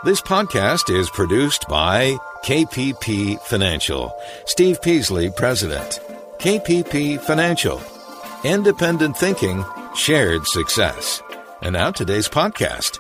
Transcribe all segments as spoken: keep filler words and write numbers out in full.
This podcast is produced by K P P Financial. Steve Peasley, President. K P P Financial. Independent thinking, shared success. And now today's podcast.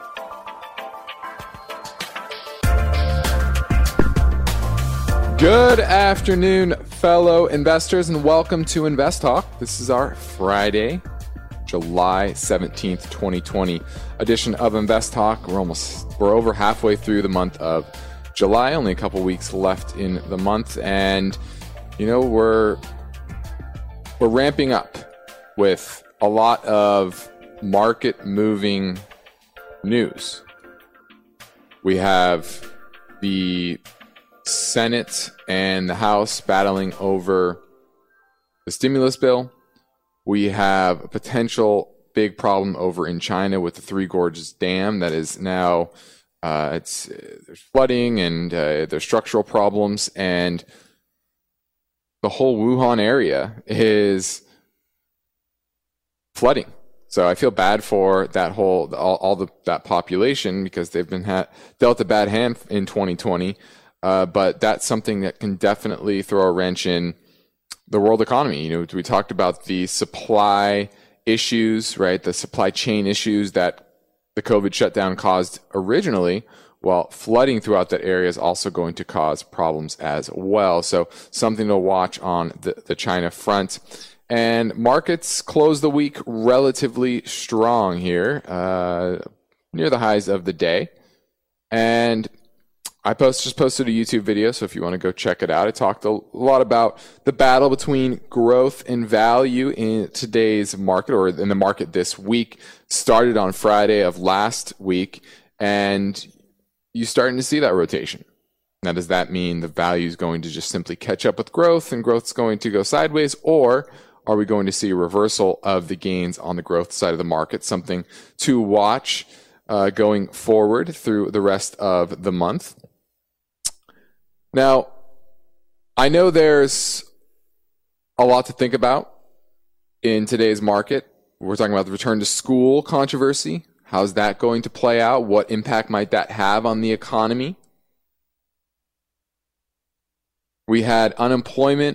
Good afternoon, fellow investors, and welcome to Invest Talk. This is our Friday, July seventeenth, twenty twenty edition of Invest Talk. We're almost, we're over halfway through the month of July, only a couple weeks left in the month, and you know, we're we're ramping up with a lot of market moving news. We have the Senate and the House battling over the stimulus bill. We have a potential big problem over in China with the Three Gorges Dam that is now uh, it's there's flooding and uh, there's structural problems, and the whole Wuhan area is flooding. So I feel bad for that whole all, all the that population because they've been ha- dealt a bad hand in twenty twenty. Uh, but that's something that can definitely throw a wrench in the world economy. You know, we talked about the supply issues, right? The supply chain issues that the COVID shutdown caused originally. Well, flooding throughout that area is also going to cause problems as well. So something to watch on the, the China front. And markets close the week relatively strong here, uh, near the highs of the day. And I post, just posted a YouTube video, so if you want to go check it out, I talked a lot about the battle between growth and value in today's market, or in the market this week. Started on Friday of last week, and you're starting to see that rotation. Now, does that mean the value is going to just simply catch up with growth and growth's going to go sideways, or are we going to see a reversal of the gains on the growth side of the market? Something to watch uh, going forward through the rest of the month. Now, I know there's a lot to think about in today's market. We're talking about the return to school controversy. How's that going to play out? What impact might that have on the economy? We had unemployment,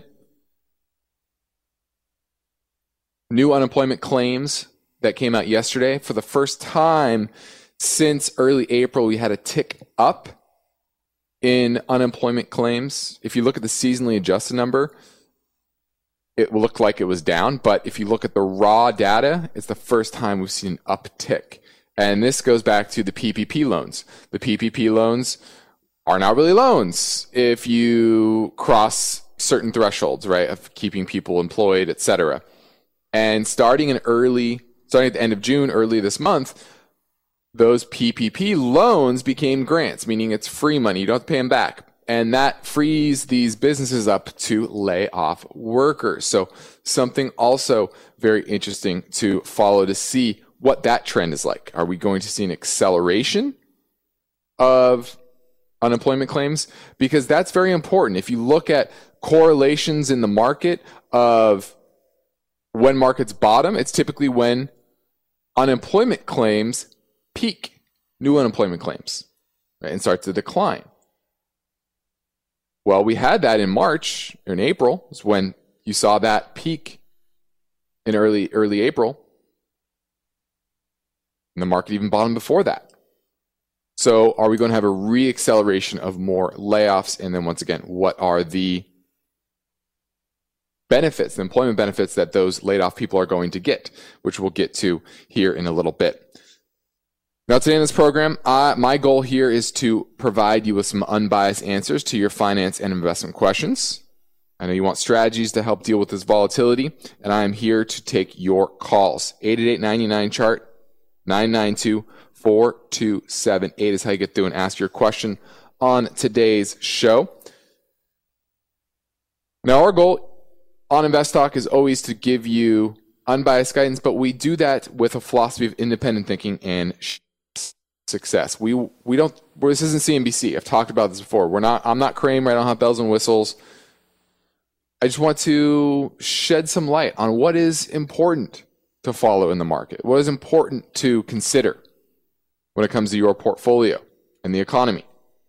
new unemployment claims that came out yesterday. For the first time since early April, we had a tick up in unemployment claims. If you look at the seasonally adjusted number, it looked like it was down. But if you look at the raw data, it's the first time we've seen an uptick. And this goes back to the P P P loans. The P P P loans are not really loans if you cross certain thresholds, right, of keeping people employed, et cetera. And starting in early, starting at the end of June, early this month, those P P P loans became grants, meaning it's free money. You don't have to pay them back. And that frees these businesses up to lay off workers. So something also very interesting to follow to see what that trend is like. Are we going to see an acceleration of unemployment claims? Because that's very important. If you look at correlations in the market of when markets bottom, it's typically when unemployment claims peak, new unemployment claims, right, and start to decline. Well, we had that in March, or in April, is when you saw that peak in early early April. And the market even bottomed before that. So are we going to have a re-acceleration of more layoffs? And then once again, what are the benefits, the employment benefits that those laid off people are going to get, which we'll get to here in a little bit. Now, today in this program, uh, my goal here is to provide you with some unbiased answers to your finance and investment questions. I know you want strategies to help deal with this volatility, and I am here to take your calls. eight eight eight, nine nine, chart, nine nine two, four two seven eight is how you get through and ask your question on today's show. Now, our goal on Invest Talk is always to give you unbiased guidance, but we do that with a philosophy of independent thinking and success. We we don't. This isn't C N B C. I've talked about this before. We're not. I'm not Kramer. I don't have bells and whistles. I just want to shed some light on what is important to follow in the market. What is important to consider when it comes to your portfolio and the economy.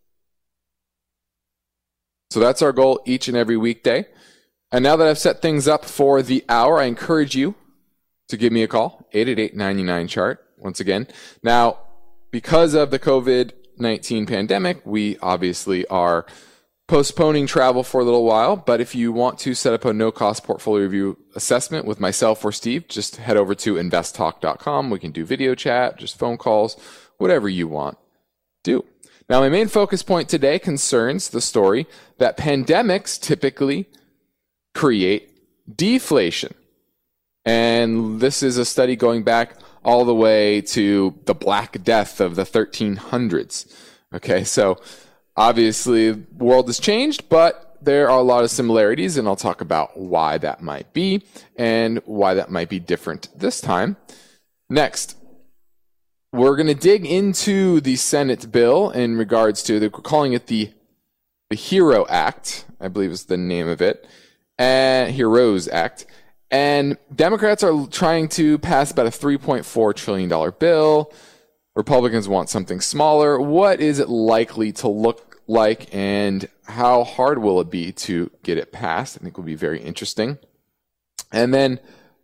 So that's our goal each and every weekday. And now that I've set things up for the hour, I encourage you to give me a call, eight eight eight, nine nine, chart, once again. Now, because of the covid nineteen pandemic, we obviously are postponing travel for a little while, but if you want to set up a no-cost portfolio review assessment with myself or Steve, just head over to invest talk dot com. We can do video chat, just phone calls, whatever you want. Do. Now, my main focus point today concerns the story that pandemics typically create deflation. And this is a study going back all the way to the Black Death of the thirteen hundreds. Okay, so obviously the world has changed, but there are a lot of similarities, and I'll talk about why that might be and why that might be different this time. Next, we're going to dig into the Senate bill in regards to, they're calling it the, the HERO Act, I believe is the name of it, and HEROES Act. And Democrats are trying to pass about a three point four trillion dollars bill. Republicans want something smaller. What is it likely to look like, and how hard will it be to get it passed? I think will be very interesting. And then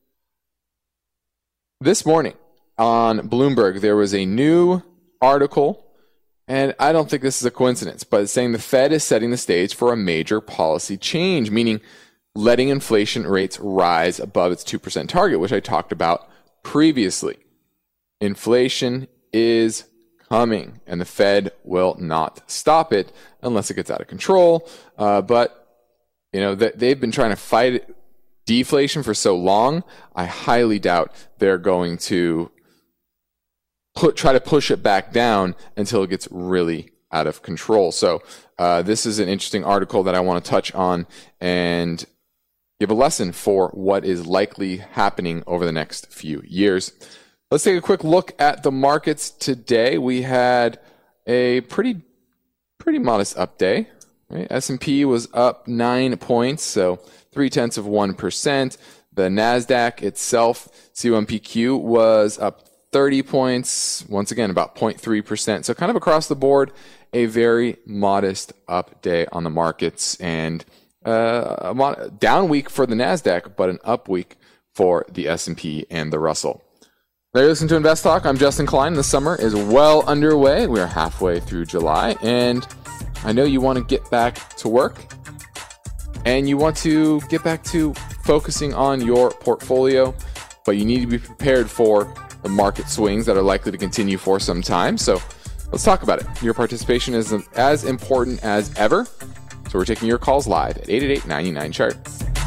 this morning on Bloomberg, there was a new article, and I don't think this is a coincidence, but it's saying the Fed is setting the stage for a major policy change, meaning letting inflation rates rise above its two percent target, which I talked about previously. Inflation is coming, and the Fed will not stop it unless it gets out of control. Uh, but, you know, th- they've been trying to fight deflation for so long, I highly doubt they're going to put, try to push it back down until it gets really out of control. So uh, this is an interesting article that I want to touch on and give a lesson for what is likely happening over the next few years. Let's take a quick look at the markets today. We had a pretty pretty modest up day. Right? S and P was up nine points, so three tenths of one percent. The NASDAQ itself, C one P Q, was up thirty points, once again about zero point three percent. So kind of across the board, a very modest up day on the markets, and uh, a mod- down week for the NASDAQ, but an up week for the S and P and the Russell. There you listen to Invest Talk. I'm Justin Klein. The summer is well underway. We are halfway through July, and I know you want to get back to work, and you want to get back to focusing on your portfolio, but you need to be prepared for the market swings that are likely to continue for some time. So let's talk about it. Your participation is as important as ever. So we're taking your calls live at eight eight eight, nine nine, chart.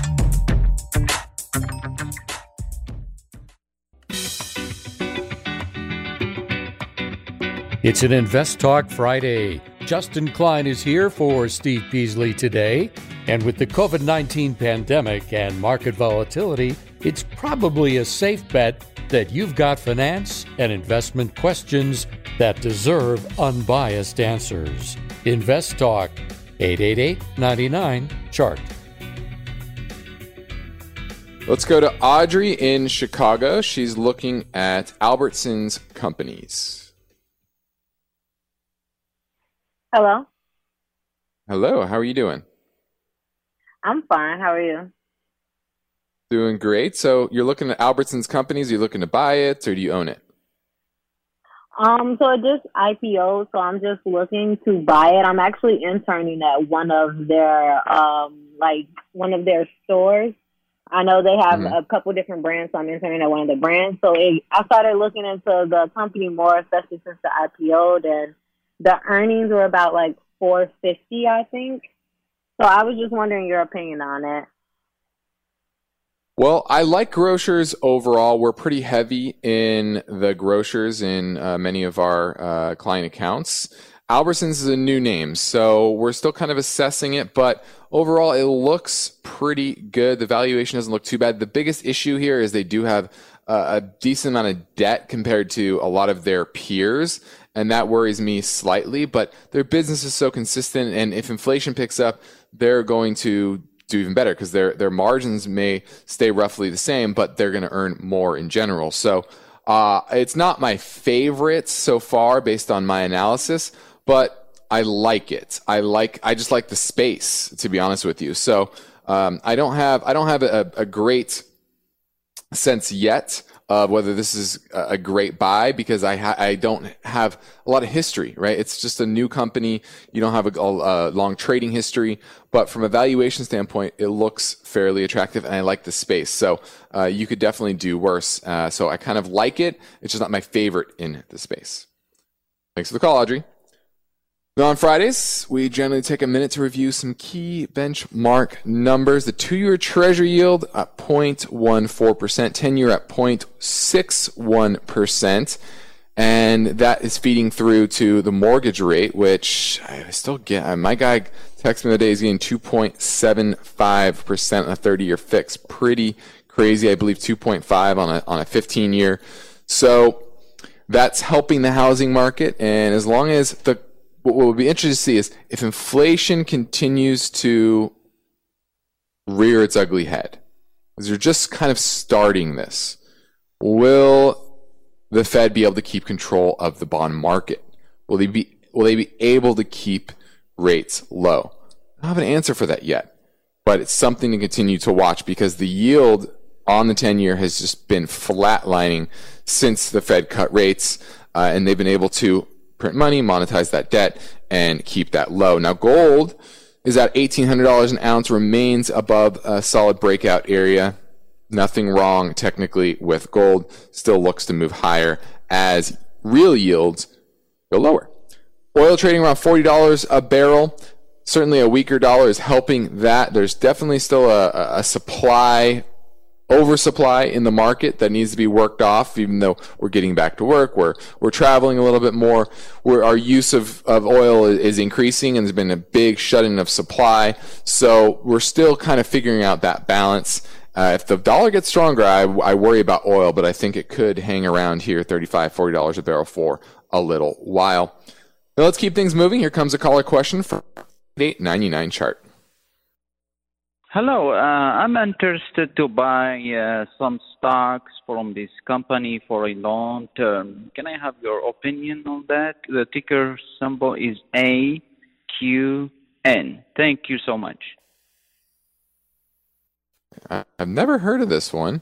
It's an Invest Talk Friday. Justin Klein is here for Steve Peasley today. And with the covid nineteen pandemic and market volatility, it's probably a safe bet that you've got finance and investment questions that deserve unbiased answers. Invest Talk, eight eight eight, nine nine, chart. Let's go to Audrey in Chicago. She's looking at Albertsons Companies. Hello. Hello, how are you doing? I'm fine. How are you? Doing great. So you're looking at Albertsons Companies. Are you looking to buy it, or do you own it? Um, so it just I P O'd, so I'm just looking to buy it. I'm actually interning at one of their, um, like one of their stores. I know they have mm-hmm. a couple different brands, so I'm interning at one of the brands. So it, I started looking into the company more, especially since the I P O'd, and the earnings were about like four fifty, I think. So I was just wondering your opinion on it. Well, I like grocers overall. We're pretty heavy in the grocers in uh, many of our uh, client accounts. Albertsons is a new name, so we're still kind of assessing it, but overall it looks pretty good. The valuation doesn't look too bad. The biggest issue here is they do have uh, a decent amount of debt compared to a lot of their peers, and that worries me slightly, but their business is so consistent, and if inflation picks up, they're going to do even better because their their margins may stay roughly the same, but they're going to earn more in general. So uh, it's not my favorite so far based on my analysis, but I like it. I like, I just like the space, to be honest with you. So um, I don't have, I don't have a, a great sense yet of whether this is a great buy, because I ha- I don't have a lot of history, right? It's just a new company. You don't have a, a long trading history, but from a valuation standpoint, it looks fairly attractive, and I like the space. So uh, you could definitely do worse. Uh, so I kind of like it. It's just not my favorite in the space. Thanks for the call, Audrey. Now on Fridays, we generally take a minute to review some key benchmark numbers. The two-year Treasury yield at zero point one four percent, ten-year at zero point six one percent, and that is feeding through to the mortgage rate, which I still get. My guy texted me the other day, he's getting two point seven five percent on a thirty-year fix. Pretty crazy. I believe two point five on a on a fifteen-year. So that's helping the housing market, and as long as the what we'll be interested to see is if inflation continues to rear its ugly head, because you're just kind of starting this, will the Fed be able to keep control of the bond market? Will they be will they be able to keep rates low? I don't have an answer for that yet, but it's something to continue to watch, because the yield on the ten-year has just been flatlining since the Fed cut rates, uh, and they've been able to print money, monetize that debt, and keep that low. Now, gold is at eighteen hundred dollars an ounce, remains above a solid breakout area. Nothing wrong technically with gold. Still looks to move higher as real yields go lower. Oil trading around forty dollars a barrel. Certainly a weaker dollar is helping that. There's definitely still a, a supply oversupply in the market that needs to be worked off, even though we're getting back to work, we're we're traveling a little bit more, where our use of, of oil is increasing, and there's been a big shut-in of supply. So we're still kind of figuring out that balance. Uh, if the dollar gets stronger, I, I worry about oil, but I think it could hang around here, thirty-five, forty dollars a barrel for a little while. Now let's keep things moving. Here comes a caller question for eight ninety-nine chart. Hello, uh, I'm interested to buy uh, some stocks from this company for a long term. Can I have your opinion on that? The ticker symbol is A Q N. Thank you so much. I've never heard of this one.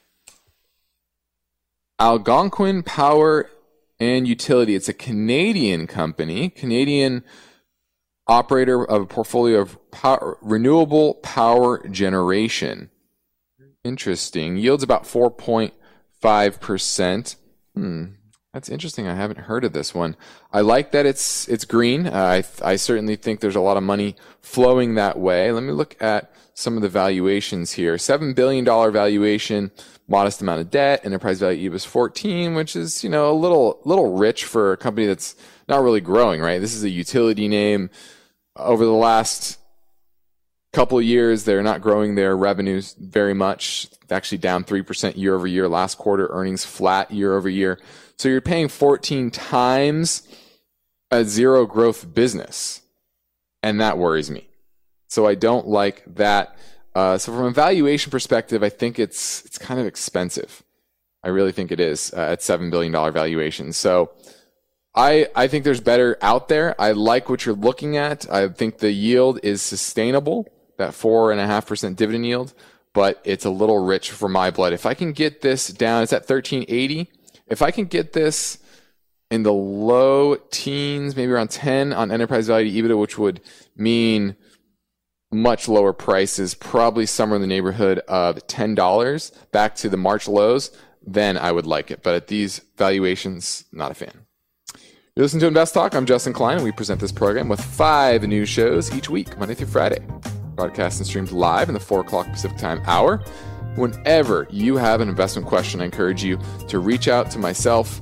Algonquin Power and Utility. It's a Canadian company, Canadian operator of a portfolio of power, renewable power generation. Interesting. Yields about four point five percent. Hmm. That's interesting. I haven't heard of this one. I like that it's it's green. Uh, I I certainly think there's a lot of money flowing that way. Let me look at some of the valuations here. seven billion dollars valuation, modest amount of debt, enterprise value was fourteen, which is, you know, a little little rich for a company that's not really growing, right? This is a utility name. Over the last couple of years, they're not growing their revenues very much. It's actually down three percent year over year. Last quarter, earnings flat year over year. So you're paying fourteen times a zero growth business. And that worries me. So I don't like that. Uh, so from a valuation perspective, I think it's it's kind of expensive. I really think it is uh, at seven billion dollars valuation. So I, I think there's better out there. I like what you're looking at. I think the yield is sustainable, that four and a half percent dividend yield, but it's a little rich for my blood. If I can get this down, it's at thirteen eighty. If I can get this in the low teens, maybe around ten on enterprise value to EBITDA, which would mean much lower prices, probably somewhere in the neighborhood of ten dollars back to the March lows, then I would like it. But at these valuations, not a fan. You listen to Invest Talk. I'm Justin Klein, and we present this program with five news shows each week, Monday through Friday. Broadcast and streamed live in the four o'clock Pacific Time hour. Whenever you have an investment question, I encourage you to reach out to myself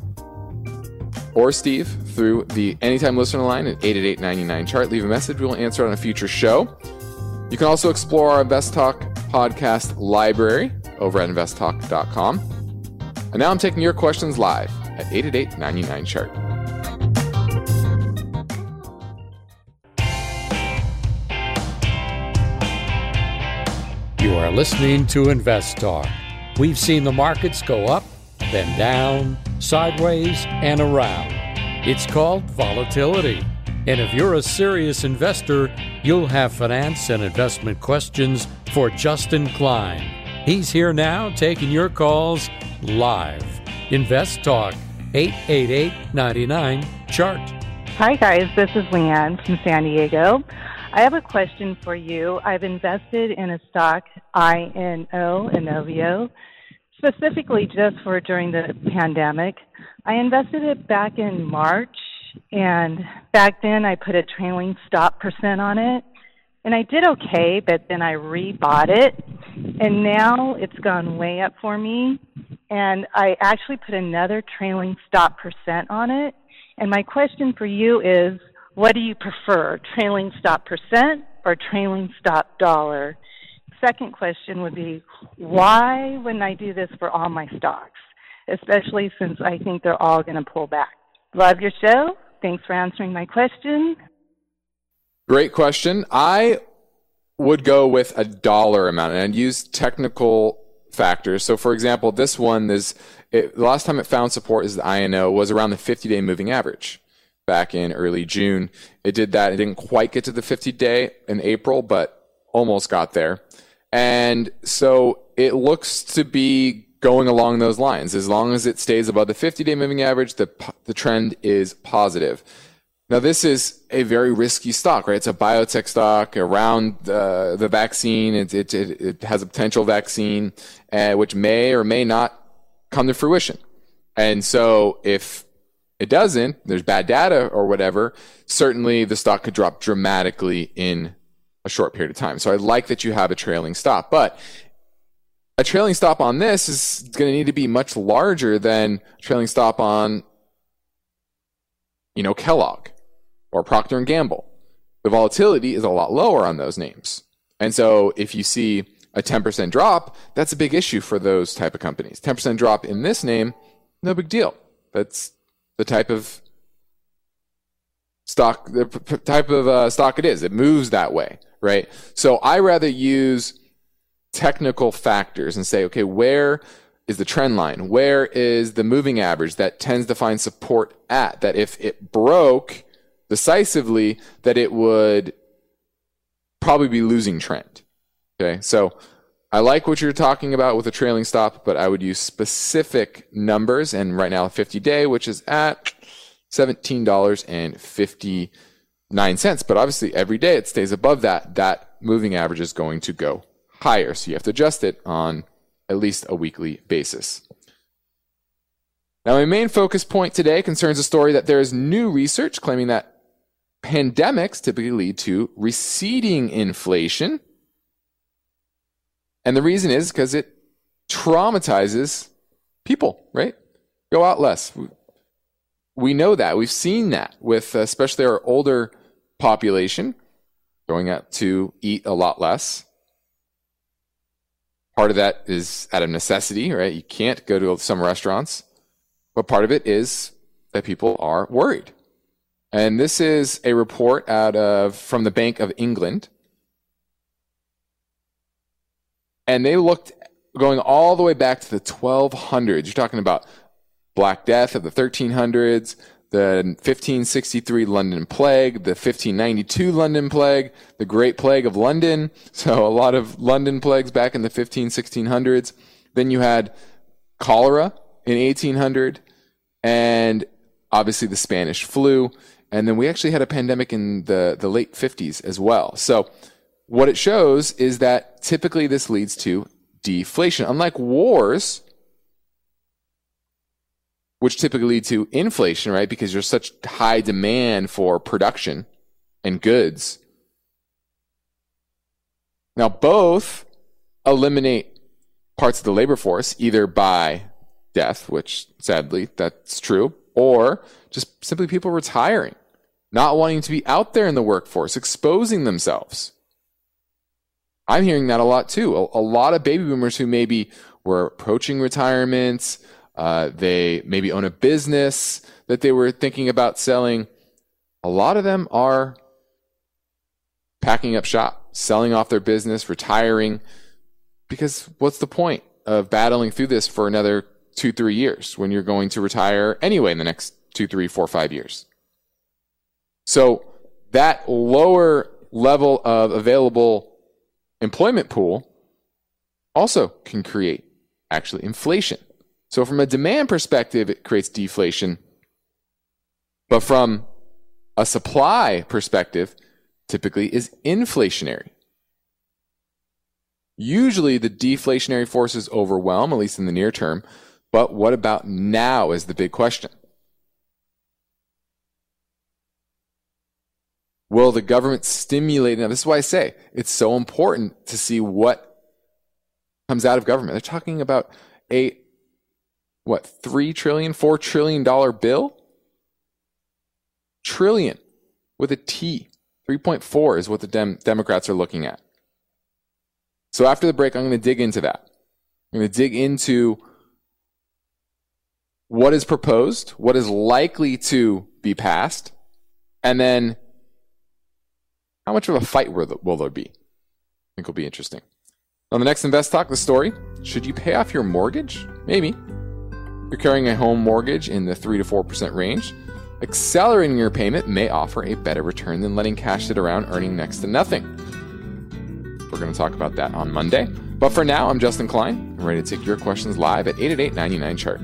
or Steve through the Anytime Listener line at eight eight eight, nine nine, chart. Leave a message. We will answer it on a future show. You can also explore our Invest Talk podcast library over at invest talk dot com. And now I'm taking your questions live at eight eight eight, nine nine, chart. You are listening to Invest Talk. We've seen the markets go up, then down, sideways, and around. It's called volatility. And if you're a serious investor, you'll have finance and investment questions for Justin Klein. He's here now taking your calls live. Invest Talk, eight eight eight, nine nine, chart. Hi guys, this is Leanne from San Diego. I have a question for you. I've invested in a stock, I N O, Inovio, specifically just for during the pandemic. I invested it back in March, and back then I put a trailing stop percent on it, and I did okay, but then I rebought it, and now it's gone way up for me, and I actually put another trailing stop percent on it. And my question for you is, what do you prefer, trailing stop percent or trailing stop dollar? Second question would be, why wouldn't I do this for all my stocks, especially since I think they're all going to pull back? Love your show. Thanks for answering my question. Great question. I would go with a dollar amount and use technical factors. So, for example, this one is it, the last time it found support is the I N O was around the fifty-day moving average back in early June. It did that. It didn't quite get to the fifty-day in April, but almost got there. And so it looks to be going along those lines. As long as it stays above the fifty-day moving average, the the trend is positive. Now, this is a very risky stock, right? It's a biotech stock around uh, the vaccine. It, it, it, it has a potential vaccine, uh, which may or may not come to fruition. And so if it doesn't, there's bad data or whatever, certainly the stock could drop dramatically in a short period of time. So I like that you have a trailing stop. But a trailing stop on this is going to need to be much larger than a trailing stop on, you know, Kellogg or Procter and Gamble. The volatility is a lot lower on those names. And so if you see a ten percent drop, that's a big issue for those type of companies. ten percent drop in this name, no big deal. That's the type of stock, the p- type of uh, stock it is. It moves that way, right? So I rather use technical factors and say, okay, where is the trend line? Where is the moving average that tends to find support at? That if it broke decisively, that it would probably be losing trend. Okay, so I like what you're talking about with a trailing stop, but I would use specific numbers. And right now, a fifty-day, which is at seventeen dollars and fifty-nine cents. But obviously, every day it stays above that. That moving average is going to go higher. So you have to adjust it on at least a weekly basis. Now, my main focus point today concerns a story that there is new research claiming that pandemics typically lead to receding inflation. And the reason is because it traumatizes people, right? Go out less. We know that. We've seen that with especially our older population going out to eat a lot less. Part of that is out of necessity, right? You can't go to some restaurants. But part of it is that people are worried. And this is a report out of from the Bank of England. And they looked going all the way back to the twelve hundreds. You're talking about Black Death of the thirteen hundreds, the fifteen sixty-three London Plague, the fifteen ninety-two London Plague, the Great Plague of London. So a lot of London plagues back in the fifteen, sixteen hundreds. Then you had cholera in eighteen hundred, and obviously the Spanish flu. And then we actually had a pandemic in the, the late fifties as well. So what it shows is that typically this leads to deflation. Unlike wars, which typically lead to inflation, right? Because there's such high demand for production and goods. Now, both eliminate parts of the labor force, either by death, which sadly that's true, or just simply people retiring, not wanting to be out there in the workforce, exposing themselves. I'm hearing that a lot too. A, a lot of baby boomers who maybe were approaching retirements, uh, they maybe own a business that they were thinking about selling. A lot of them are packing up shop, selling off their business, retiring, because what's the point of battling through this for another two, three years when you're going to retire anyway in the next two, three, four, five years. So that lower level of available employment pool also can create actually inflation. So from a demand perspective, it creates deflation. But from a supply perspective, typically is inflationary. Usually the deflationary forces overwhelm, at least in the near term. But what about now is the big question. Will the government stimulate? Now, this is why I say it's so important to see what comes out of government. They're talking about a, what, three trillion dollars, four trillion dollars bill? Trillion with a T. three point four is what the Dem- Democrats are looking at. So after the break, I'm going to dig into that. I'm going to dig into what is proposed, what is likely to be passed, and then how much of a fight will there be? I think will be interesting. On the next Invest Talk, the story, should you pay off your mortgage? Maybe. You're carrying a home mortgage in the three to four percent range. Accelerating your payment may offer a better return than letting cash sit around earning next to nothing. We're going to talk about that on Monday. But for now, I'm Justin Klein. I'm ready to take your questions live at eight eight eight, nine nine, chart.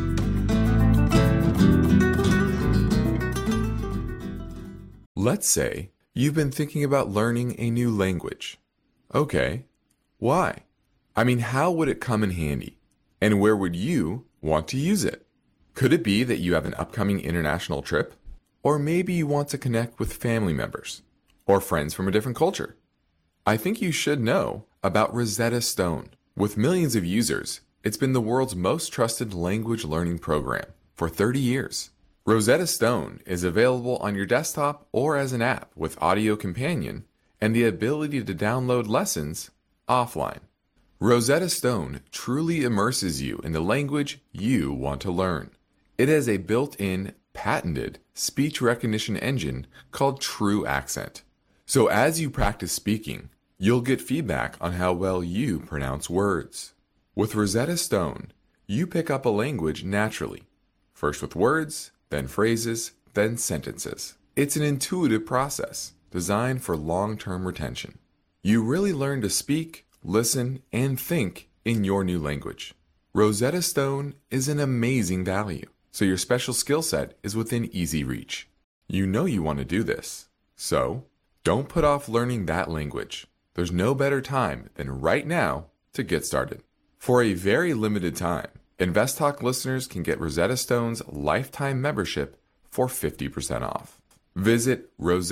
Let's say you've been thinking about learning a new language. Okay, why? I mean, how would it come in handy? And where would you want to use it? Could it be that you have an upcoming international trip? Or maybe you want to connect with family members or friends from a different culture? I think you should know about Rosetta Stone. With millions of users, it's been the world's most trusted language learning program for thirty years. Rosetta Stone is available on your desktop or as an app with Audio Companion and the ability to download lessons offline. Rosetta Stone truly immerses you in the language you want to learn. It has a built-in, patented speech recognition engine called True Accent. So as you practice speaking, you'll get feedback on how well you pronounce words. With Rosetta Stone, you pick up a language naturally, first with words, then phrases, then sentences. It's an intuitive process designed for long-term retention. You really learn to speak, listen, and think in your new language. Rosetta Stone is an amazing value, so your special skill set is within easy reach. You know you want to do this, so don't put off learning that language. There's no better time than right now to get started. For a very limited time, InvestTalk listeners can get Rosetta Stone's lifetime membership for fifty percent off. Visit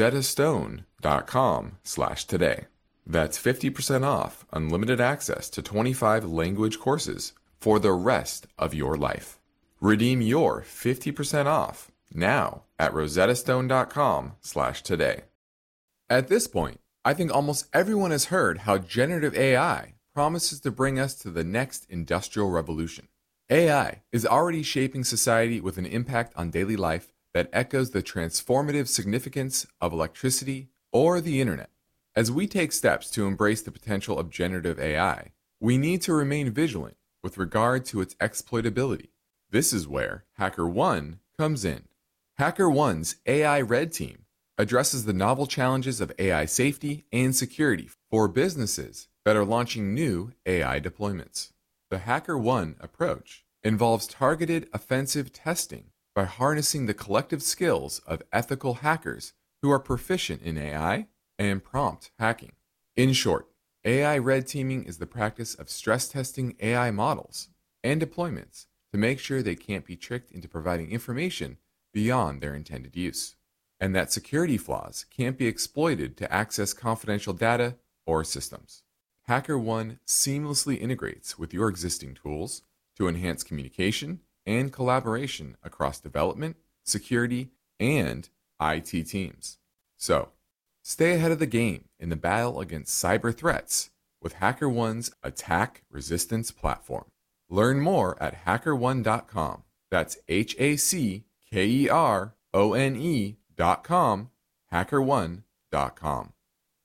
rosettastone.com slash today. That's fifty percent off unlimited access to twenty-five language courses for the rest of your life. Redeem your fifty percent off now at rosettastone.com slash today. At this point, I think almost everyone has heard how generative A I promises to bring us to the next industrial revolution. A I is already shaping society with an impact on daily life that echoes the transformative significance of electricity or the internet. As we take steps to embrace the potential of generative A I, we need to remain vigilant with regard to its exploitability. This is where HackerOne comes in. HackerOne's A I Red Team addresses the novel challenges of A I safety and security for businesses that are launching new A I deployments. The HackerOne approach involves targeted offensive testing by harnessing the collective skills of ethical hackers who are proficient in A I and prompt hacking. In short, A I red teaming is the practice of stress testing A I models and deployments to make sure they can't be tricked into providing information beyond their intended use, and that security flaws can't be exploited to access confidential data or systems. HackerOne seamlessly integrates with your existing tools to enhance communication and collaboration across development, security, and I T teams. So, stay ahead of the game in the battle against cyber threats with HackerOne's attack resistance platform. Learn more at hacker one dot com. That's H A C K E R O N E dot com, hacker one dot com.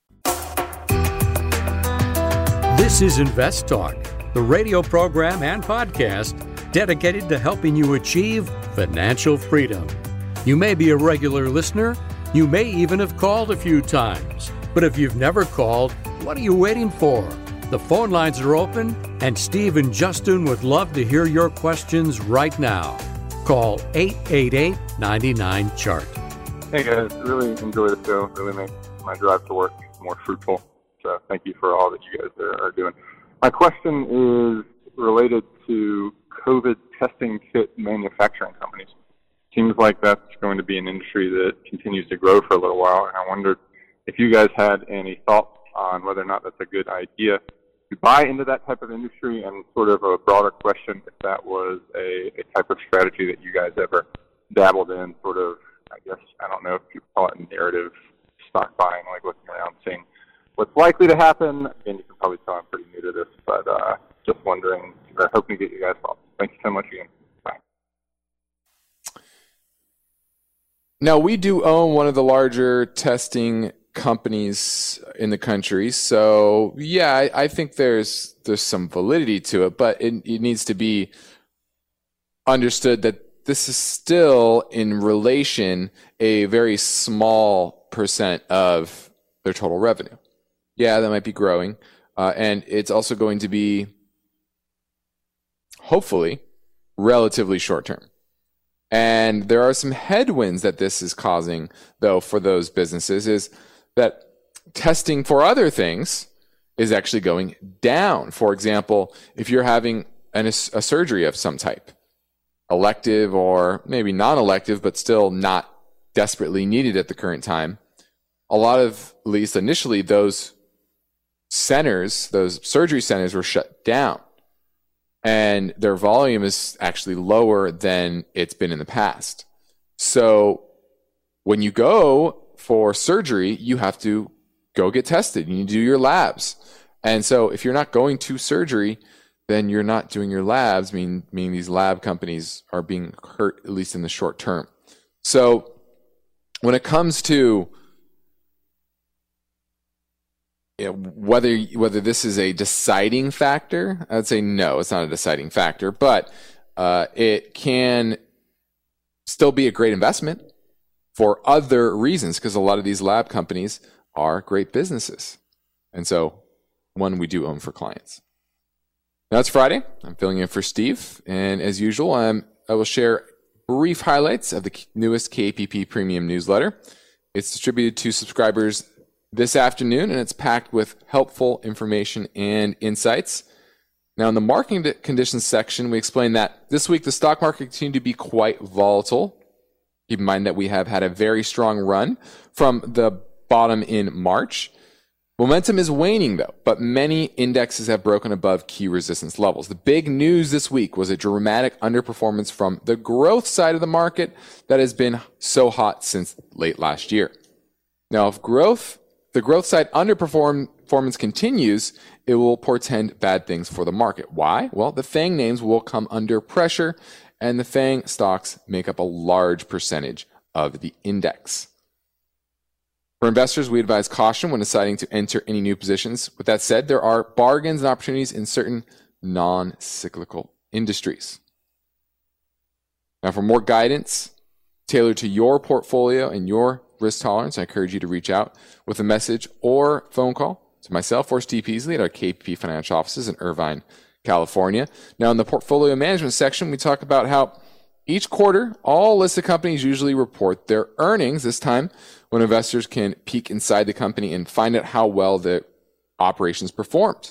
This is Invest Talk, the radio program and podcast dedicated to helping you achieve financial freedom. You may be a regular listener. You may even have called a few times. But if you've never called, what are you waiting for? The phone lines are open, and Steve and Justin would love to hear your questions right now. Call eight eight eight, nine nine, C H A R T. Hey guys, really enjoy the show. Really makes my drive to work more fruitful. So thank you for all that you guys are, are doing. My question is related to COVID testing kit manufacturing companies. Seems like that's going to be an industry that continues to grow for a little while, and I wondered if you guys had any thoughts on whether or not that's a good idea to buy into that type of industry, and sort of a broader question if that was a, a type of strategy that you guys ever dabbled in, sort of, I guess, I don't know if you call it narrative stock buying, like looking around seeing what's likely to happen. Again, you can probably tell I'm pretty new to this, but uh, just wondering, or hoping to get you guys thoughts. Thank you so much again. Bye. Now, we do own one of the larger testing companies in the country, so yeah, I, I think there's there's some validity to it, but it, it needs to be understood that this is still, in relation, a very small percent of their total revenue. Yeah, that might be growing, uh, and it's also going to be, hopefully, relatively short term. And there are some headwinds that this is causing, though, for those businesses, is that testing for other things is actually going down. For example, if you're having an, a surgery of some type, elective or maybe non-elective, but still not desperately needed at the current time, a lot of, at least initially, those centers, those surgery centers were shut down. And their volume is actually lower than it's been in the past. So when you go for surgery, you have to go get tested. You need to do your labs. And so if you're not going to surgery, then you're not doing your labs, meaning, meaning these lab companies are being hurt, at least in the short term. So when it comes to, you know, whether whether this is a deciding factor, I'd say no, it's not a deciding factor, but uh, it can still be a great investment for other reasons, because a lot of these lab companies are great businesses. And so one we do own for clients. Now it's Friday. I'm filling in for Steve. And as usual, I'm, I will share brief highlights of the newest K P P Premium newsletter. It's distributed to subscribers this afternoon, and it's packed with helpful information and insights. Now, in the market conditions section, we explain that this week the stock market continued to be quite volatile. Keep in mind that we have had a very strong run from the bottom in March. Momentum is waning, though, but many indexes have broken above key resistance levels. The big news this week was a dramatic underperformance from the growth side of the market that has been so hot since late last year. Now, if growth the growth side underperformance continues, it will portend bad things for the market. Why? Well, the FANG names will come under pressure, and the FANG stocks make up a large percentage of the index. For investors, we advise caution when deciding to enter any new positions. With that said, there are bargains and opportunities in certain non-cyclical industries. Now, for more guidance tailored to your portfolio and your risk tolerance, I encourage you to reach out with a message or phone call to myself or Steve Peasley at our K P P financial offices in Irvine, California. Now, in the portfolio management section, we talk about how each quarter, all listed companies usually report their earnings. This time, when investors can peek inside the company and find out how well the operations performed.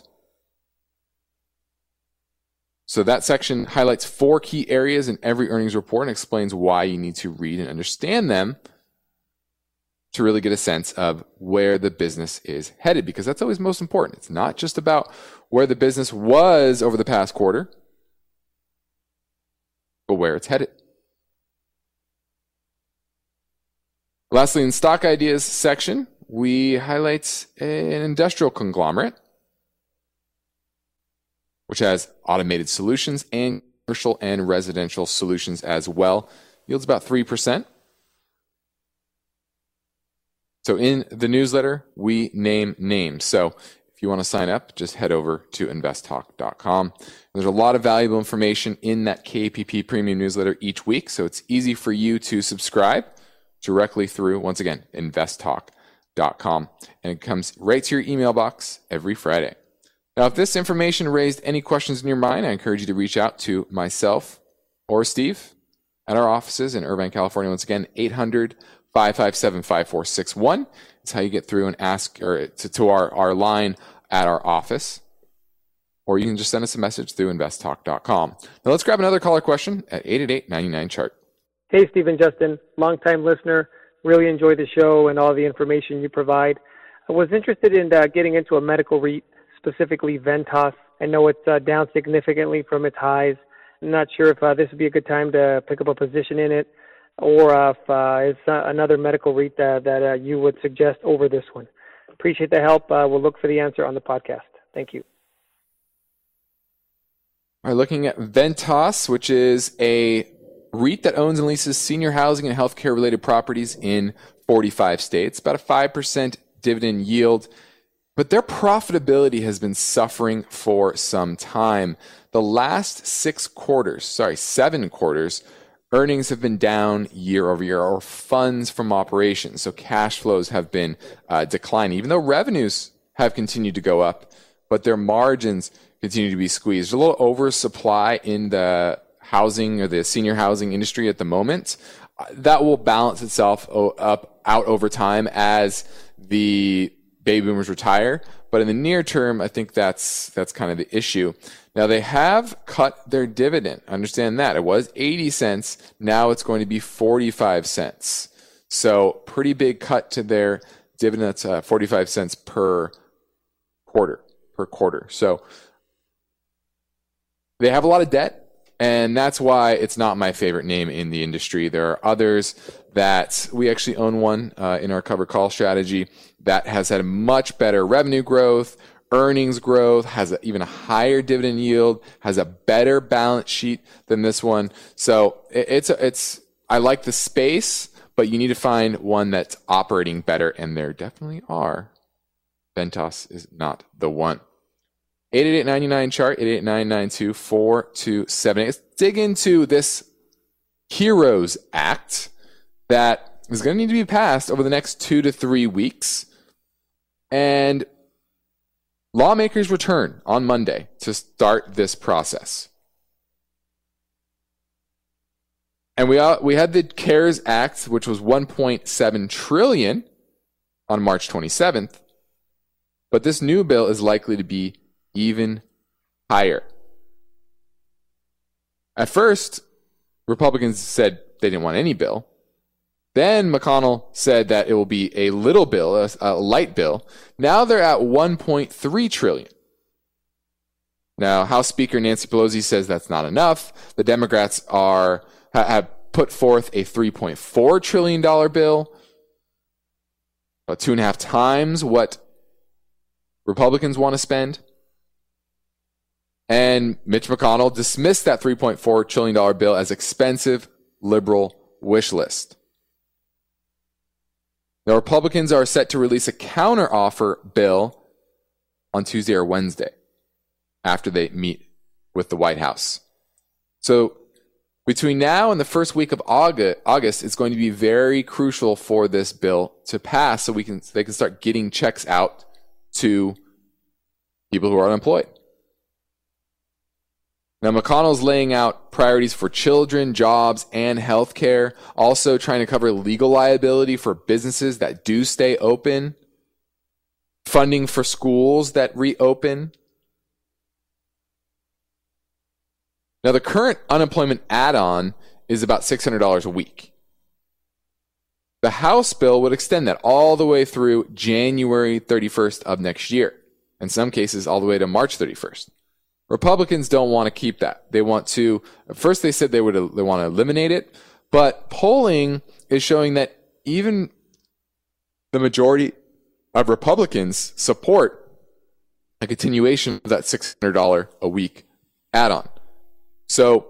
So that section highlights four key areas in every earnings report and explains why you need to read and understand them to really get a sense of where the business is headed, because that's always most important. It's not just about where the business was over the past quarter, but where it's headed. Lastly, in stock ideas section, we highlight an industrial conglomerate, which has automated solutions and commercial and residential solutions as well. Yields about three percent. So in the newsletter, we name names. So If you want to sign up, just head over to invest talk dot com. There's a lot of valuable information in that K P P Premium newsletter each week, so it's easy for you to subscribe directly through, once again, invest talk dot com. And it comes right to your email box every Friday. Now, if this information raised any questions in your mind, I encourage you to reach out to myself or Steve at our offices in Irvine, California. Once again, eight hundred, five five seven, five four six one. It's how you get through and ask or to, to our, our line at our office. Or you can just send us a message through invest talk dot com. Now let's grab another caller question at eight eight eight, nine nine, chart. Hey, Steve and Justin, longtime listener. Really enjoy the show and all the information you provide. I was interested in uh, getting into a medical REIT, specifically Ventas. I know it's uh, down significantly from its highs. I'm not sure if uh, this would be a good time to pick up a position in it, or uh, if uh, it's uh, another medical REIT uh, that uh, you would suggest over this one. Appreciate the help. Uh, we'll look for the answer on the podcast. Thank you. We're looking at Ventas, which is a REIT that owns and leases senior housing and healthcare related properties in forty-five states, about a five percent dividend yield. But their profitability has been suffering for some time. The last six quarters, sorry, seven quarters, earnings have been down year over year, or funds from operations. So cash flows have been uh, declining, even though revenues have continued to go up, but their margins continue to be squeezed. There's a little oversupply in the housing or the senior housing industry at the moment. That will balance itself up out over time as the baby boomers retire. But in the near term, I think that's that's kind of the issue. Now, they have cut their dividend. Understand that. It was eighty cents. Now it's going to be forty-five cents. So pretty big cut to their dividend. That's uh, forty-five cents per quarter, per quarter. So they have a lot of debt. And that's why it's not my favorite name in the industry. There are others that we actually own one uh, in our cover call strategy that has had a much better revenue growth, earnings growth, has a, even a higher dividend yield, has a better balance sheet than this one. So it, it's a, it's I like the space, but you need to find one that's operating better, and there definitely are. Ventas is not the one. eight eight eight, nine nine, chart, eight eight nine, nine two, four two seven eight. Let's dig into this HEROES Act that is going to need to be passed over the next two to three weeks. And lawmakers return on Monday to start this process. And we uh, we had the CARES Act, which was one point seven trillion dollars on March twenty-seventh. But this new bill is likely to be even higher. At first, Republicans said they didn't want any bill. Then McConnell said that it will be a little bill, a, a light bill. Now they're at one point three trillion dollars. Now, House Speaker Nancy Pelosi says that's not enough. The Democrats are have put forth a three point four trillion dollars bill, about two and a half times what Republicans want to spend. And Mitch McConnell dismissed that three point four trillion dollars bill as expensive liberal wish list. The Republicans are set to release a counteroffer bill on Tuesday or Wednesday after they meet with the White House. So between now and the first week of August, August, it's going to be very crucial for this bill to pass so we can they can start getting checks out to people who are unemployed. Now, McConnell's laying out priorities for children, jobs, and healthcare, also trying to cover legal liability for businesses that do stay open, funding for schools that reopen. Now, the current unemployment add-on is about six hundred dollars a week. The House bill would extend that all the way through January thirty-first of next year, in some cases all the way to March thirty-first. Republicans don't want to keep that. They want to, at first they said they would they want to eliminate it, but polling is showing that even the majority of Republicans support a continuation of that six hundred dollars a week add-on. So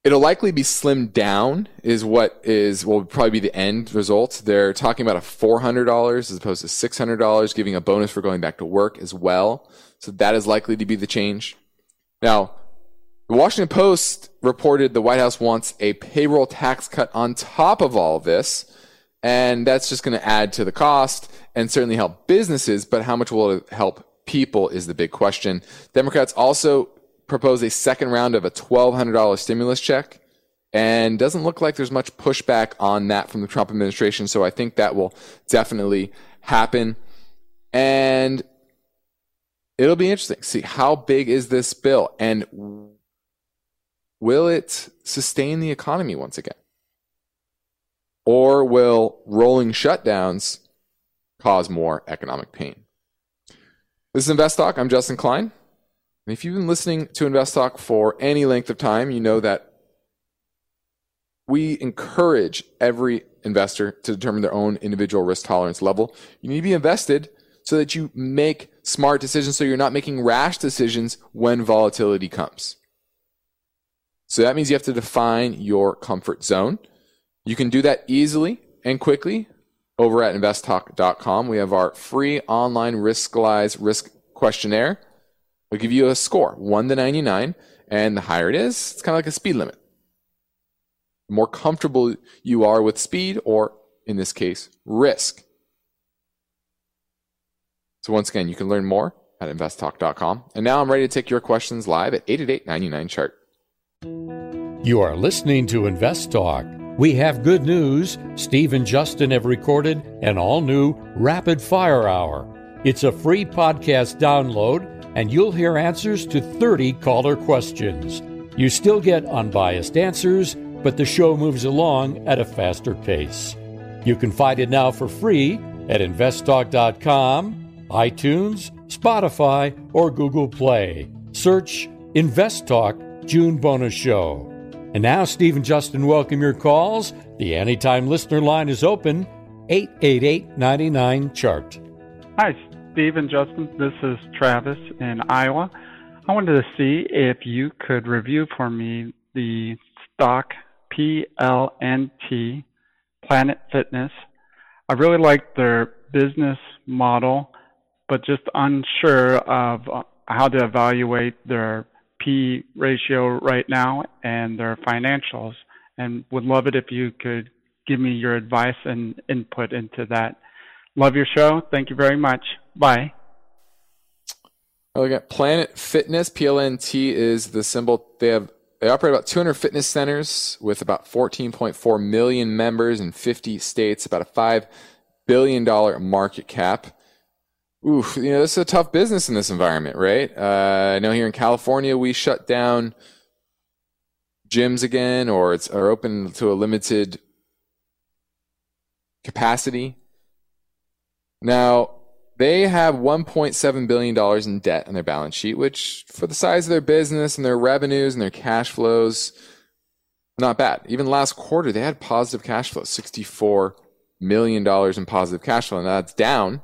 It'll likely be slimmed down is what is will probably be the end result. They're talking about a four hundred dollars as opposed to six hundred dollars, giving a bonus for going back to work as well. So that is likely to be the change. Now, the Washington Post reported the White House wants a payroll tax cut on top of all of this, and that's just going to add to the cost and certainly help businesses, but how much will it help people is the big question. Democrats also propose a second round of a twelve hundred dollars stimulus check, and doesn't look like there's much pushback on that from the Trump administration, so I think that will definitely happen. And it'll be interesting to see how big is this bill, and will it sustain the economy once again? Or will rolling shutdowns cause more economic pain? This is Invest Talk. I'm Justin Klein. And if you've been listening to Invest Talk for any length of time, you know that we encourage every investor to determine their own individual risk tolerance level. You need to be invested so that you make smart decisions, so you're not making rash decisions when volatility comes. So that means you have to define your comfort zone. You can do that easily and quickly over at invest talk dot com. We have our free online Riskalyze risk questionnaire. We'll give you a score, one to ninety-nine, and the higher it is, it's kind of like a speed limit. The more comfortable you are with speed, or in this case, risk. So once again, you can learn more at invest talk dot com. And now I'm ready to take your questions live at eight eight eight, nine nine, chart. You are listening to Invest Talk. We have good news. Steve and Justin have recorded an all-new Rapid Fire Hour. It's a free podcast download, and you'll hear answers to thirty caller questions. You still get unbiased answers, but the show moves along at a faster pace. You can find it now for free at invest talk dot com, iTunes, Spotify, or Google Play. Search Invest Talk June Bonus Show. And now, Steve and Justin welcome your calls. The Anytime Listener line is open, eight eight eight, nine nine, chart. Hi, Steve and Justin. This is Travis in Iowa. I wanted to see if you could review for me the stock P L N T, Planet Fitness. I really like their business model, but just unsure of how to evaluate their P ratio right now and their financials, and would love it if you could give me your advice and input into that. Love your show. Thank you very much. Bye. Look at Planet Fitness. P L N T is the symbol. They have they operate about two hundred fitness centers with about fourteen point four million members in fifty states, about a five billion dollars market cap. Oof, you know, this is a tough business in this environment, right? Uh, I know here in California, we shut down gyms again, or it's are open to a limited capacity. Now, they have one point seven billion dollars in debt on their balance sheet, which for the size of their business and their revenues and their cash flows, not bad. Even last quarter, they had positive cash flow, sixty-four million dollars in positive cash flow, and that's down.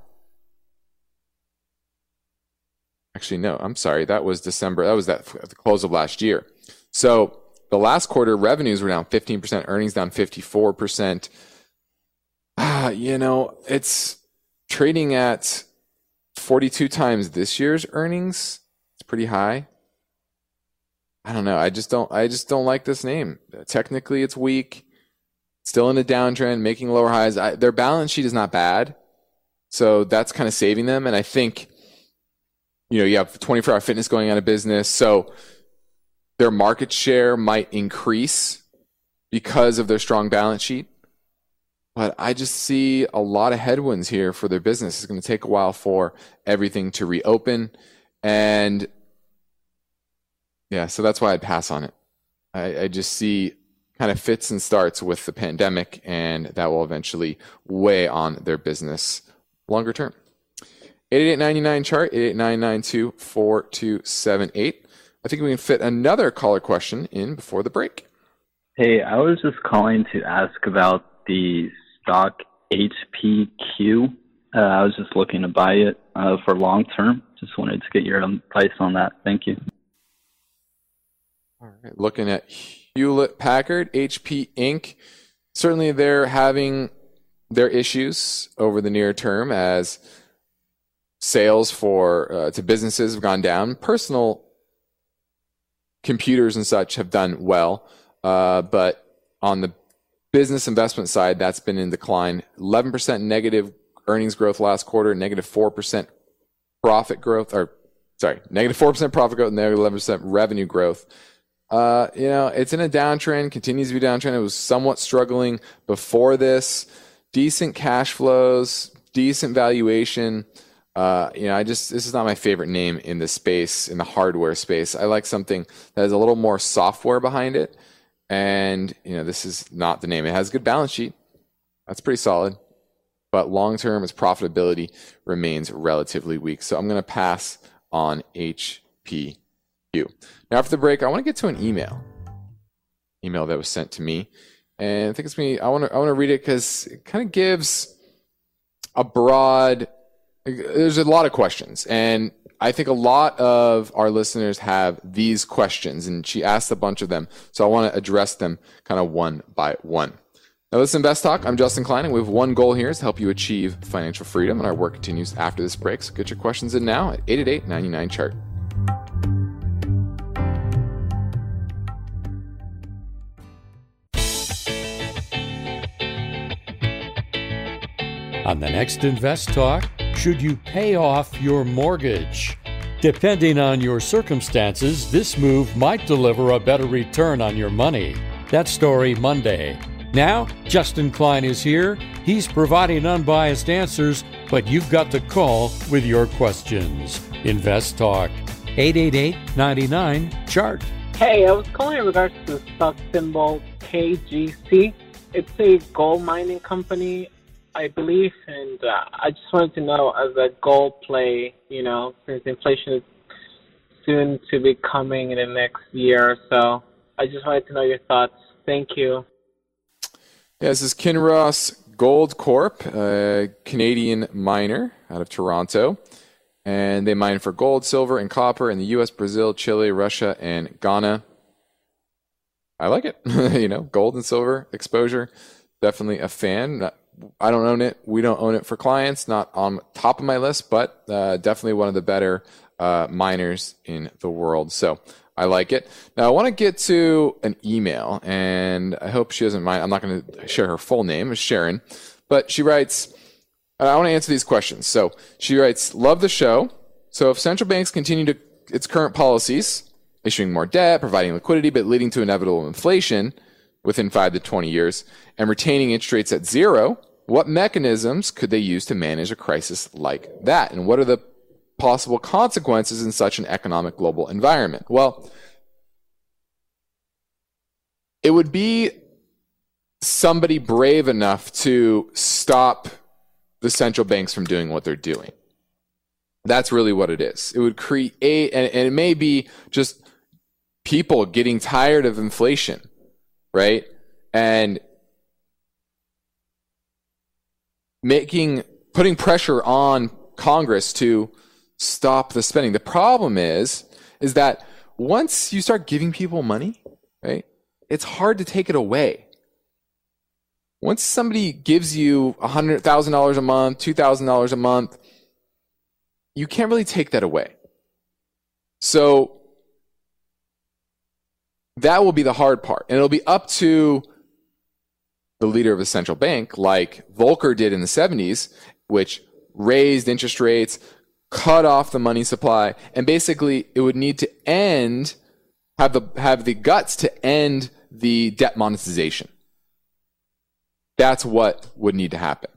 Actually, no, I'm sorry. That was December. That was that at the close of last year. So the last quarter revenues were down fifteen percent, earnings down fifty-four percent. Ah, you know, it's trading at forty-two times this year's earnings. It's pretty high. I don't know. I just don't, I just don't like this name. Technically, it's weak. Still in a downtrend, making lower highs. I, their balance sheet is not bad. So that's kind of saving them. And I think, you know, you have twenty-four hour fitness going out of business. So their market share might increase because of their strong balance sheet. But I just see a lot of headwinds here for their business. It's going to take a while for everything to reopen. And yeah, so that's why I'd pass on it. I, I just see kind of fits and starts with the pandemic, and that will eventually weigh on their business longer term. eight eight eight, nine nine, chart, eight eight nine, nine two, four two seven eight. I think we can fit another caller question in before the break. Hey, I was just calling to ask about the stock H P Q. Uh, I was just looking to buy it uh, for long term. Just wanted to get your advice on that. Thank you. All right, looking at Hewlett Packard, H P Incorporated. Certainly they're having their issues over the near term as sales for uh, to businesses have gone down. Personal computers and such have done well, uh, but on the business investment side, that's been in decline. eleven percent negative earnings growth last quarter, negative four percent profit growth, or sorry, negative four percent profit growth, negative eleven percent revenue growth. Uh, you know, it's in a downtrend, continues to be a downtrend. It was somewhat struggling before this. Decent cash flows, decent valuation. Uh, you know, I just, this is not my favorite name in the space, in the hardware space. I like something that has a little more software behind it. And, you know, this is not the name. It has a good balance sheet. That's pretty solid. But long-term, its profitability remains relatively weak. So I'm going to pass on H P U. Now, after the break, I want to get to an email. Email that was sent to me. And I think it's me. I want to, I want to read it because it kind of gives a broad, there's a lot of questions. And I think a lot of our listeners have these questions, and she asked a bunch of them. So I want to address them kind of one by one. Now, this is Invest Talk. I'm Justin Klein, and we have one goal here is to help you achieve financial freedom, and our work continues after this break. So get your questions in now at eight eight eight, nine nine, C H A R T. On the next Invest Talk, should you pay off your mortgage? Depending on your circumstances, this move might deliver a better return on your money. That story Monday. Now, Justin Klein is here. He's providing unbiased answers, but you've got to call with your questions. Invest Talk, eight eight eight, nine nine, C H A R T. Hey, I was calling in regards to the stock symbol K G C. It's a gold mining company, I believe, and uh, I just wanted to know, as a gold play, you know, since inflation is soon to be coming in the next year or so, I just wanted to know your thoughts. Thank you. Yeah, this is Kinross Gold Corp, a Canadian miner out of Toronto. And they mine for gold, silver, and copper in the U S, Brazil, Chile, Russia, and Ghana. I like it. You know, gold and silver exposure. Definitely a fan. I don't own it. We don't own it for clients. Not on top of my list, but uh, definitely one of the better uh, miners in the world. So I like it. Now, I want to get to an email, and I hope she doesn't mind. I'm not going to share her full name. It's Sharon. But she writes, I want to answer these questions. So she writes, love the show. So if central banks continue to its current policies, issuing more debt, providing liquidity, but leading to inevitable inflation within five to twenty years, and retaining interest rates at zero, what mechanisms could they use to manage a crisis like that? And what are the possible consequences in such an economic global environment? Well, it would be somebody brave enough to stop the central banks from doing what they're doing. That's really what it is. It would create, and, and it may be just people getting tired of inflation, right? And making, putting pressure on Congress to stop the spending. The problem is, is that once you start giving people money, right, it's hard to take it away. Once somebody gives you one hundred thousand dollars a month, two thousand dollars a month, you can't really take that away. So that will be the hard part. And it'll be up to the leader of a central bank, like Volcker did in the seventies, which raised interest rates, cut off the money supply, and basically it would need to end, have the, have the guts to end the debt monetization. That's what would need to happen.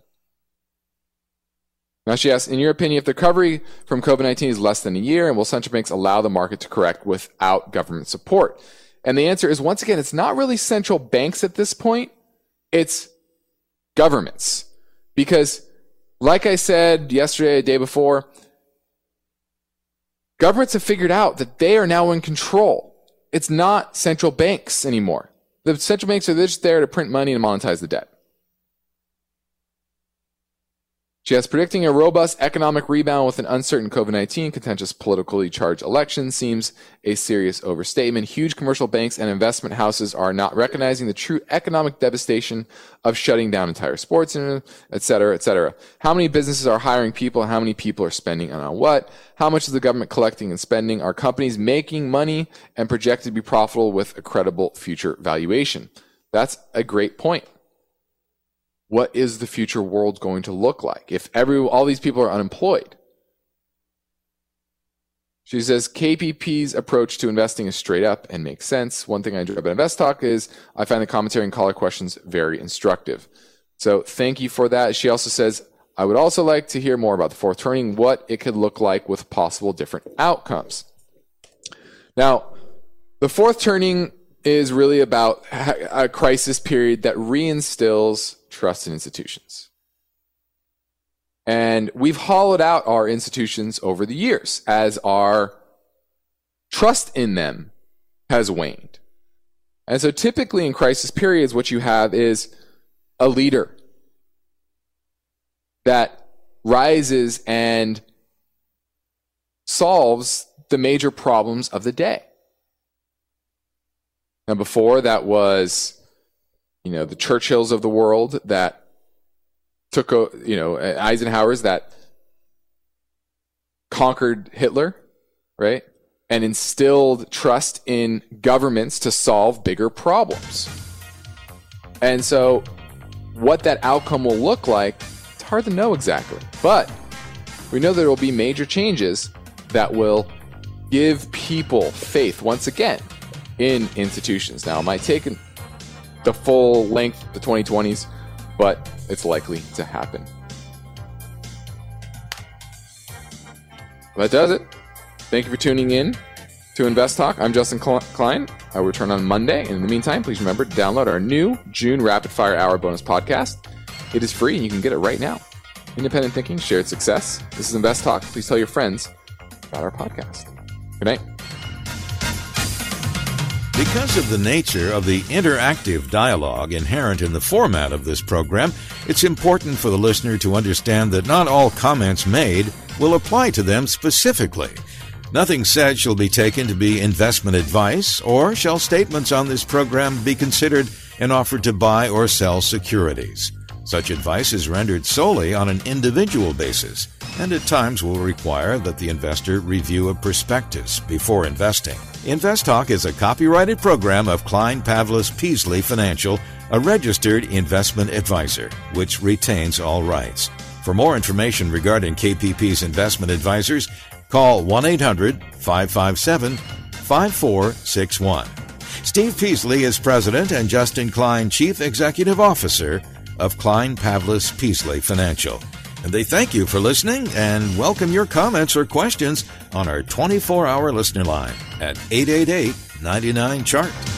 Now she asks, in your opinion, if the recovery from COVID nineteen is less than a year, and will central banks allow the market to correct without government support? And the answer is, once again, it's not really central banks at this point. It's governments. Because, like I said yesterday, the day before, governments have figured out that they are now in control. It's not central banks anymore. The central banks are just there to print money and monetize the debt. She has predicting a robust economic rebound with an uncertain COVID nineteen, contentious politically charged election seems a serious overstatement. Huge commercial banks and investment houses are not recognizing the true economic devastation of shutting down entire sports, et cetera, et cetera. How many businesses are hiring people? How many people are spending on what? How much is the government collecting and spending? Are companies making money and projected to be profitable with a credible future valuation? That's a great point. What is the future world going to look like if every all these people are unemployed? She says K P P's approach to investing is straight up and makes sense. One thing I enjoy about Invest Talk is I find the commentary and caller questions very instructive. So thank you for that. She also says, I would also like to hear more about the fourth turning, what it could look like with possible different outcomes. Now, the fourth turning is really about a crisis period that reinstills trust in institutions. And we've hollowed out our institutions over the years as our trust in them has waned. And so typically in crisis periods, what you have is a leader that rises and solves the major problems of the day. Now, before that was, you know, the Churchills of the world that took, you know, Eisenhower's that conquered Hitler, right? And instilled trust in governments to solve bigger problems. And so what that outcome will look like, it's hard to know exactly. But we know there will be major changes that will give people faith once again in institutions. Now, it might take the full length, the twenty twenties, but it's likely to happen. That does it. Thank you for tuning in to Invest Talk. I'm Justin Klein. I will return on Monday. And in the meantime, please remember to download our new June Rapid Fire Hour bonus podcast. It is free and you can get it right now. Independent thinking, shared success. This is Invest Talk. Please tell your friends about our podcast. Good night. Because of the nature of the interactive dialogue inherent in the format of this program, it's important for the listener to understand that not all comments made will apply to them specifically. Nothing said shall be taken to be investment advice, or shall statements on this program be considered an offer to buy or sell securities. Such advice is rendered solely on an individual basis, and at times will require that the investor review a prospectus before investing. Invest Talk is a copyrighted program of Klein Pavlis Peasley Financial, a registered investment advisor, which retains all rights. For more information regarding K P P's investment advisors, call one eight hundred five five seven five four six one. Steve Peasley is president and Justin Klein, chief executive officer of Klein Pavlis Peasley Financial. And they thank you for listening and welcome your comments or questions on our twenty-four hour listener line at eight eight eight, nine nine, C H A R T.